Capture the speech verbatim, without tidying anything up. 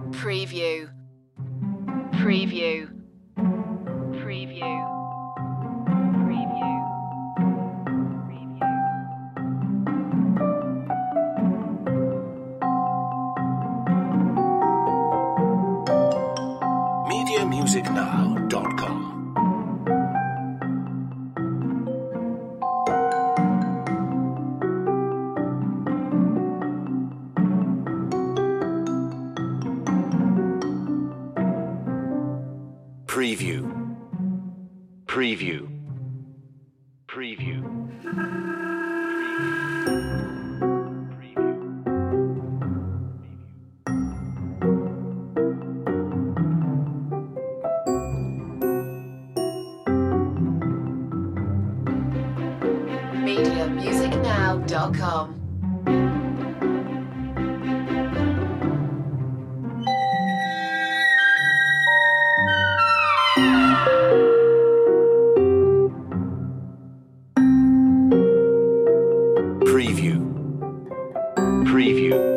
Preview. Preview. Preview. Preview. media music now dot com Preview. Preview. Preview. media music now dot com. Preview. Preview.